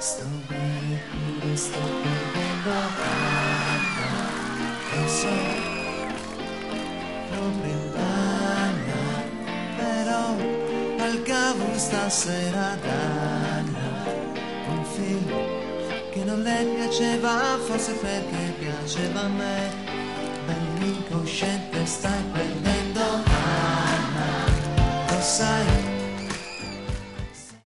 sto bene, sto bevendo acqua, lo so, proprio in panna, però al cavolo stasera danna, un film che non le piaceva, forse perché piaceva a me.